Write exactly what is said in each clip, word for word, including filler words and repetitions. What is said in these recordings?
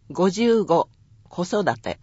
ごじゅうご、子育て。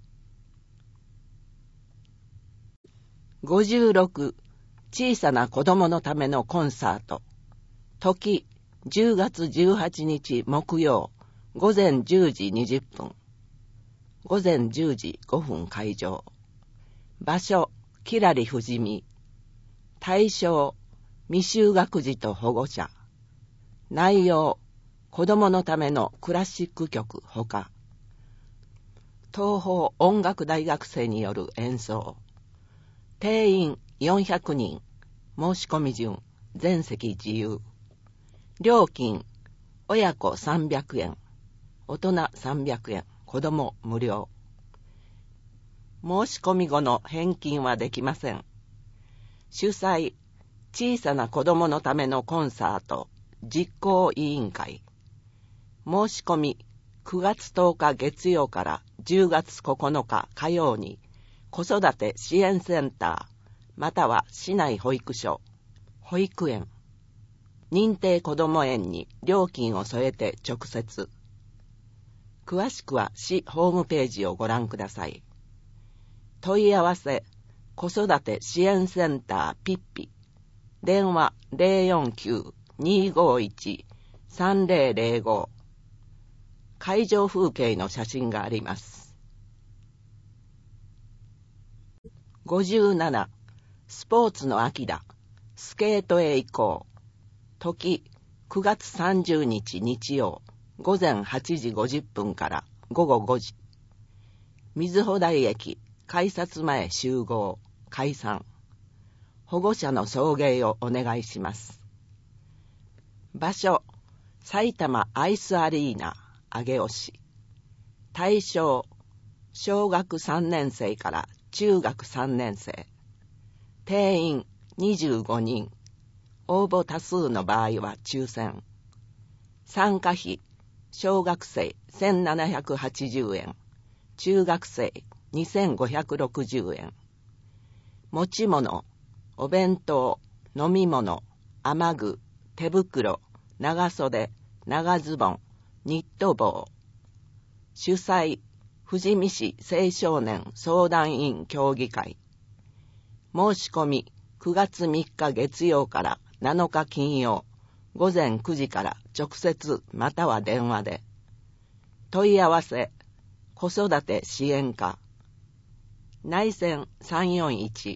ごじゅうろく、小さな子供のためのコンサート。時、じゅうがつじゅうはちにち木曜、午前じゅうじにじゅっぷん。午前じゅうじごふん開場。場所、きらりふじみ。対象、未就学児と保護者。内容、子供のためのクラシック曲ほか。東邦音楽大学生による演奏。定員よんひゃくにん。申し込み順、全席自由。料金、親子さんびゃくえん。大人さんびゃくえん。子供無料。申し込み後の返金はできません。主催、小さな子供のためのコンサート実行委員会。申し込みくがつとおか月曜からじゅうがつここのか火曜に子育て支援センターまたは市内保育所、保育園、認定こども園に料金を添えて直接。詳しくは市ホームページをご覧ください。問い合わせ子育て支援センターピッピ。電話 ゼロよんきゅう にーごーいち さんぜろぜろご。会場風景の写真があります。ごじゅうなな、スポーツの秋だ。スケートへ行こう。時、くがつさんじゅうにち日曜、午前はちじごじゅっぷんからごごごじ。瑞穂台駅、改札前集合、解散。保護者の送迎をお願いします。場所、埼玉アイスアリーナ、上尾市。対象、小学さんねんせいから中学さんねんせい。定員にじゅうごにん。応募多数の場合は抽選。参加費、小学生せんななひゃくはちじゅうえん、中学生にせんごひゃくろくじゅうえん。持ち物、お弁当、飲み物、雨具、手袋、長袖、長ズボン、ニット帽。主催、富士見市青少年相談員協議会。申し込み、くがつみっか月曜からなのか金曜、午前くじから直接または電話で。問い合わせ、子育て支援課。内線さんよんいち。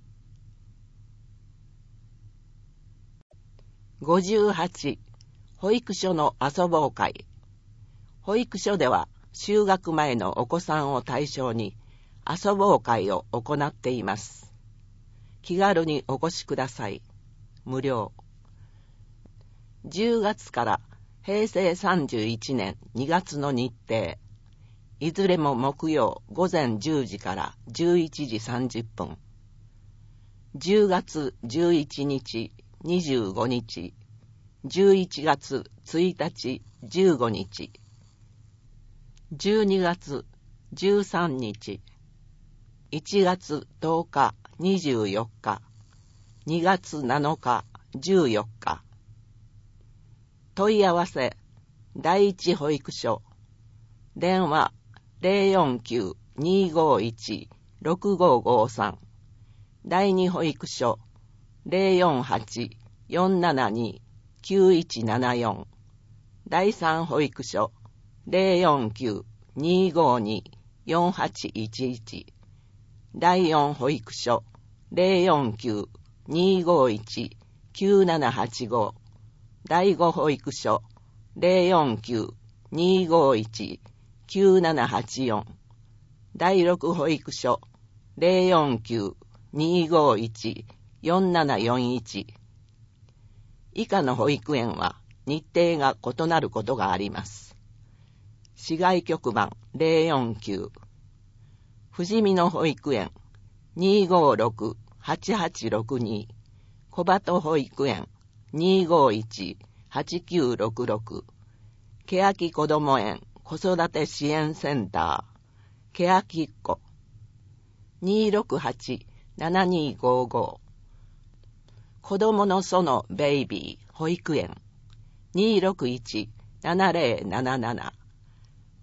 ごじゅうはち、保育所の遊ぼう会。保育所では就学前のお子さんを対象に遊ぼう会を行っています。気軽にお越しください。無料。じゅうがつからへいせいさんじゅういちねんにがつの日程。いずれも木曜午前じゅうじからじゅういちじさんじゅっぷん。じゅうがつじゅういちにち、にじゅうごにち、じゅういちがつついたち、じゅうごにち、じゅうにがつじゅうさんにち、いちがつとおか、にじゅうよっか、にがつなのか、じゅうよっか。問い合わせ、第一保育所。電話 ゼロよんきゅう にーごーいち ろくごーごーさん。第二保育所 ゼロよんはち よんななに きゅういちななよん。第三保育所 ゼロよんきゅう にーごーに よんはちいちいち。第四保育所 ゼロよんきゅう にーごーいち きゅうななはちご。第五保育所 ゼロよんきゅう にーごーいち きゅうななはちよん。第六保育所 ゼロよんきゅう にーごーいち よんななよんいち。以下の保育園は日程が異なることがあります。市外局番ゼロよんきゅう。富士見の保育園 にーごーろく はちはちろくに。小鳩保育園 にーごーいち はちきゅうろくろく。欅こども園子育て支援センター欅っ子 にーろくはち ななにーごーご。子どもの園ベイビー保育園 にーろくいち ななぜろなななな。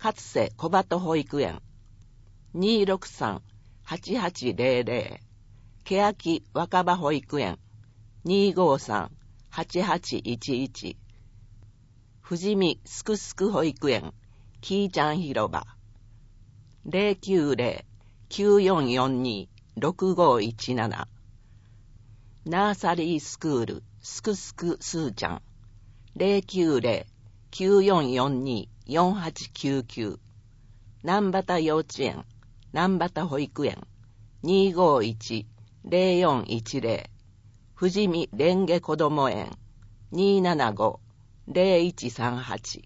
勝瀬小鳩保育園 にーろくさん はちはちぜろぜろ 欅若葉保育園 にーごさん はちはちいちいち 富士見すくすく保育園きーちゃん広場 ゼロきゅうゼロ きゅうよんよんに ろくごいちなな ナーサリースクールすくすくすーちゃん ゼロきゅうゼロ きゅうよんよんに よんはちきゅうきゅう 南畑幼稚園南畑保育園 にーごいち ゼロよんいちゼロ 富士見蓮華こども園 にーななご ゼロいちさんはち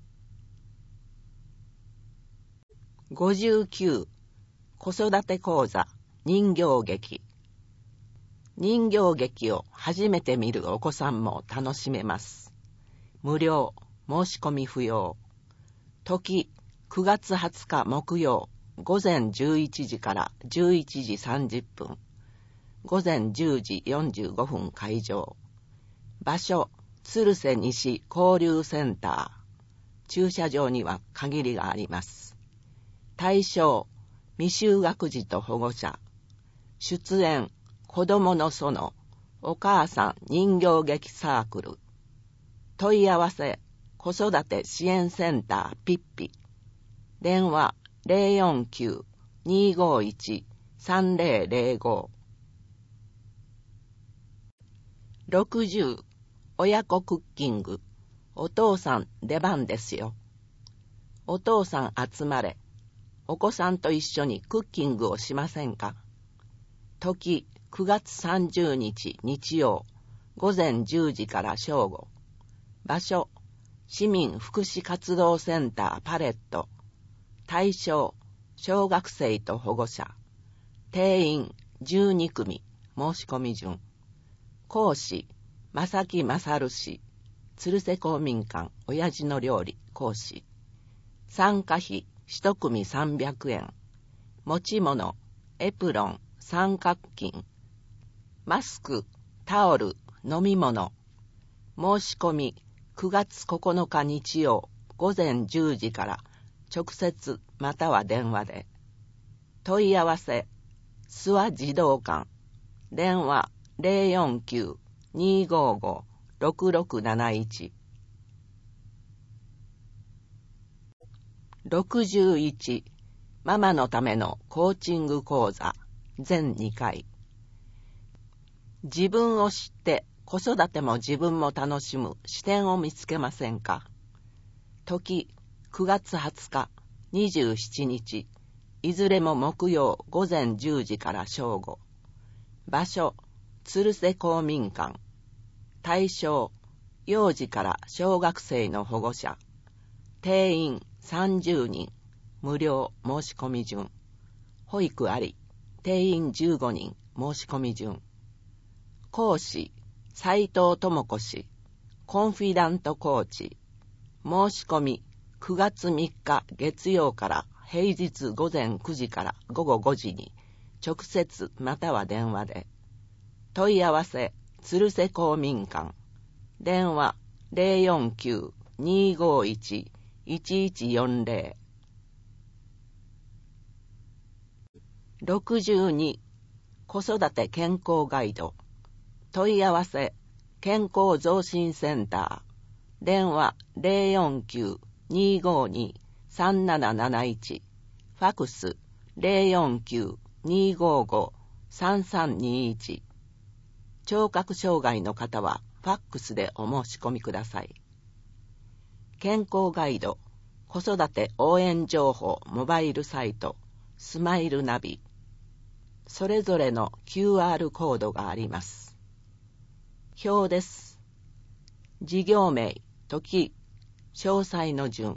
ごじゅうきゅう子育て講座人形劇人形劇を初めて見るお子さんも楽しめます。無料、申し込み不要。時、くがつはつか木曜、午前じゅういちじからじゅういちじさんじゅっぷん。午前じゅうじよんじゅうごふん会場。場所、鶴瀬西交流センター。駐車場には限りがあります。対象、未就学児と保護者。出演、子供の園、お母さん人形劇サークル。問い合わせ、子育て支援センターピッピ。電話 ゼロよんきゅう にーごいち さんぜろぜろご。ろくじゅう親子クッキング。お父さん出番ですよ。お父さん集まれ。お子さんと一緒にクッキングをしませんか。時、くがつさんじゅうにち日曜、午前じゅうじから正午。場所、市民福祉活動センターパレット。対象、小学生と保護者。定員じゅうにくみ、申し込み順。講師、正木勝氏。鶴瀬公民館、親父の料理、講師。参加費、一組さんびゃくえん。持ち物、エプロン、三角巾。マスク、タオル、飲み物。申し込み、くがつここのか日曜、午前じゅうじから直接または電話で。問い合わせ、諏訪児童館。電話 ゼロよんきゅう にーごーご ろくろくなないち。ろくじゅういちママのためのコーチング講座全にかい。自分を知って子育ても自分も楽しむ視点を見つけませんか。時、くがつはつか、にじゅうしちにち、いずれも木曜午前じゅうじから正午。場所、鶴瀬公民館。対象、幼児から小学生の保護者。定員さんじゅうにん、無料申し込み順。保育あり、定員じゅうごにん申し込み順。講師、斉藤智子氏、コンフィダントコーチ。申し込み、くがつみっか月曜から平日午前くじから午後ごじに、直接または電話で。問い合わせ、鶴瀬公民館。電話 ゼロよんきゅう にーごーいち いちいちよんぜろ。ろくじゅうに子育て健康ガイド。問い合わせ、健康増進センター。電話 ゼロよんきゅう にーごーに さんなななないち。ファクス ゼロよんきゅう にーごーご さんさんにいち。聴覚障害の方はファックスでお申し込みください。健康ガイド、子育て応援情報モバイルサイト、スマイルナビ。それぞれの キューアール コードがあります。表です。事業名、時、詳細の順。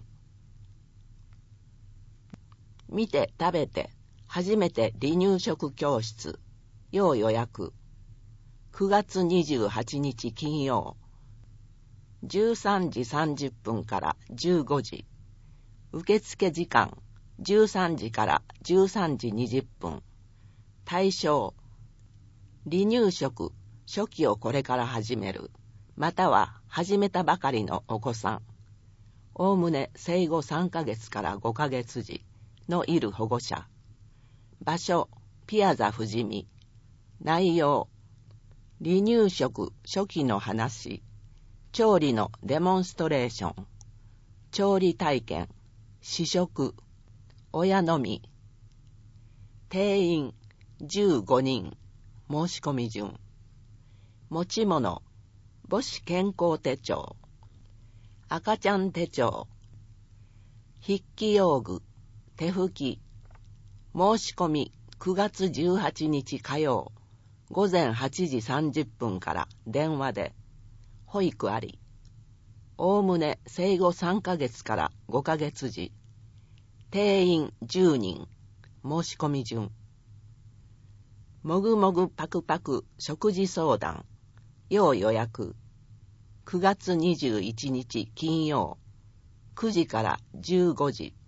見て食べて初めて離乳食教室。要予約。くがつにじゅうはちにち金曜。じゅうさんじさんじゅっぷんからじゅうごじ。受付時間じゅうさんじからじゅうさんじにじゅっぷん。対象、離乳食初期をこれから始める、または始めたばかりのお子さん。 おおむね生後さんかげつからごかげつ児のいる保護者。場所、ピアザ富士見。内容、離乳食初期の話、調理のデモンストレーション、調理体験、試食、親のみ。定員じゅうごにん、申し込み順。持ち物、母子健康手帳、赤ちゃん手帳、筆記用具、手拭き。申し込みくがつじゅうはちにち火曜、ごぜんはちじさんじゅっぷんから電話で。保育あり。おおむね生後さんかげつからごかげつ児。定員じゅうにん。申し込み順。もぐもぐパクパク食事相談。要予約。くがつにじゅういちにち金曜、くじからじゅうごじ。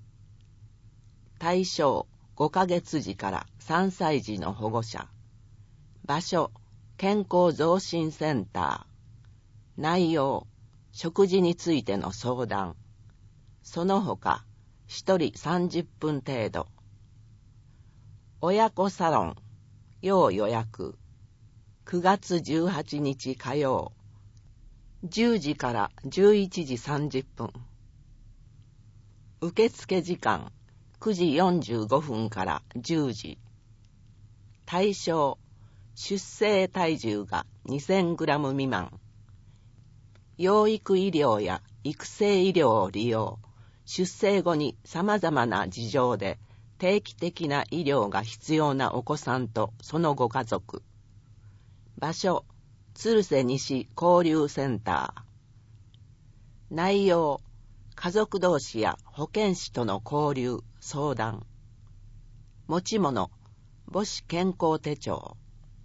対象ごかげつ児からさんさい児の保護者。場所、健康増進センター。内容、食事についての相談。その他、ひとりさんじゅっぷん程度。親子サロン、要予約。くがつじゅうはちにち火曜、じゅうじからじゅういちじさんじゅっぷん。受付時間、くじよんじゅうごふんからじゅうじ。対象、出生体重がにせんグラム未満。養育医療や育成医療を利用、出生後に様々な事情で定期的な医療が必要なお子さんとそのご家族。場所、鶴瀬西交流センター。内容、家族同士や保健師との交流、相談。持ち物、母子健康手帳。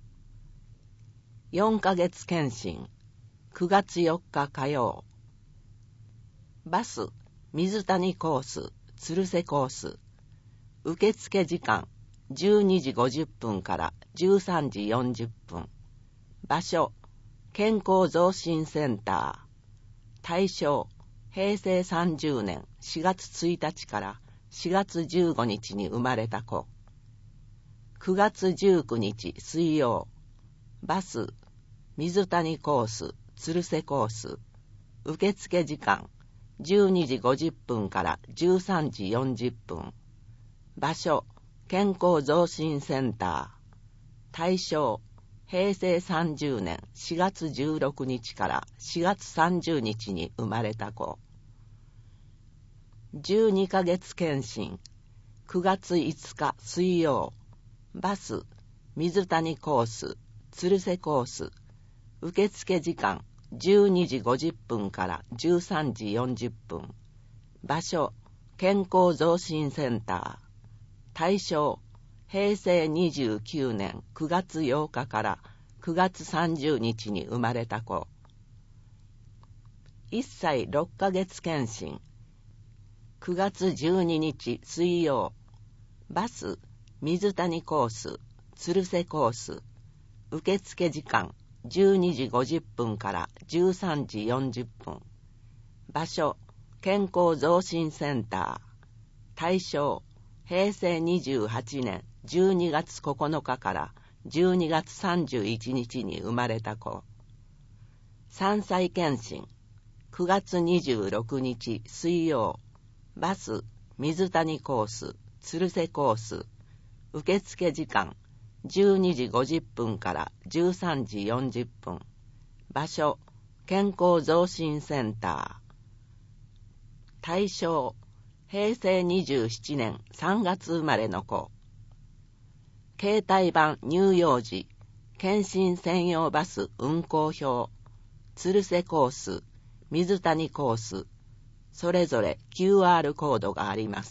よんかげつ検診、くがつよっか火曜。バス、水谷コース、鶴瀬コース。受付時間、じゅうにじごじゅっぷんからじゅうさんじよんじゅっぷん。場所、健康増進センター。対象、へいせいさんじゅうねんしがつついたちからしがつじゅうごにちに生まれた子。くがつじゅうくにち水曜。バス、水谷コース、鶴瀬コース。受付時間、じゅうにじごじゅっぷんからじゅうさんじよんじゅっぷん。場所、健康増進センター。対象、へいせいさんじゅうねんしがつじゅうろくにちからしがつさんじゅうにちに生まれた子。じゅうにかげつ検診、くがついつか水曜。バス、水谷コース、鶴瀬コース。受付時間、じゅうにじごじゅっぷんからじゅうさんじよんじゅっぷん。場所、健康増進センター。対象、へいせいにじゅうきゅうねんくがつようかからくがつさんじゅうにちに生まれた子。いっさいろっかげつ検診、くがつじゅうににち水曜。バス、水谷コース、鶴瀬コース。受付時間、じゅうにじごじゅっぷんからじゅうさんじよんじゅっぷん。場所、健康増進センター。対象、へいせいにじゅうはちねんじゅうにがつここのかからじゅうにがつさんじゅういちにちに生まれた子。さんさい検診、くがつにじゅうろくにち水曜。バス、水谷コース、鶴瀬コース。受付時間、じゅうにじごじゅっぷんからじゅうさんじよんじゅっぷん。場所、健康増進センター。対象、へいせいにじゅうななねんさんがつ生まれの子。携帯版乳幼児、検診専用バス運行表。鶴瀬コース、水谷コース。それぞれ キューアール コードがあります。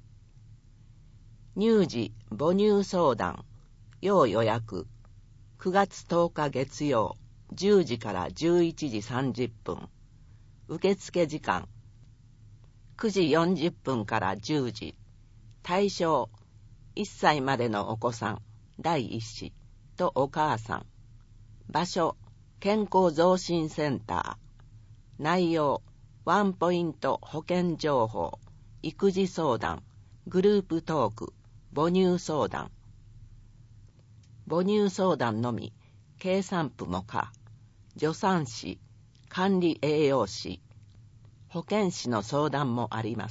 乳児母乳相談、要予約。くがつとおか月曜、じゅうじからじゅういちじさんじゅっぷん。受付時間、くじよんじゅっぷんからじゅうじ。対象、いっさいまでのお子さん、だいいっ子とお母さん。場所、健康増進センター。内容、 ワンポイント保険情報、育児相談、グループトーク、母乳相談。母乳相談のみ、計算譜も可、助産師、管理栄養士、保健師の相談もあります。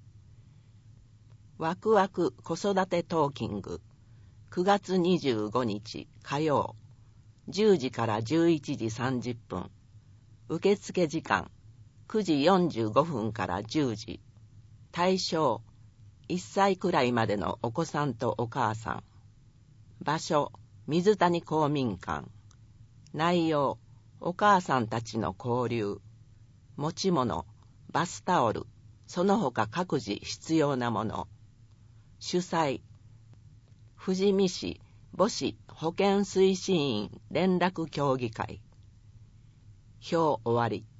ワクワク子育てトーキング、くがつにじゅうごにち火曜、じゅうじからじゅういちじさんじゅっぷん、受付時間、くじよんじゅうごふんからじゅうじ、対象、いっさいくらいまでのお子さんとお母さん、場所、水谷公民館、内容、お母さんたちの交流、持ち物、バスタオル、その他各自必要なもの、主催、富士見市母子保健推進員連絡協議会。表終わり。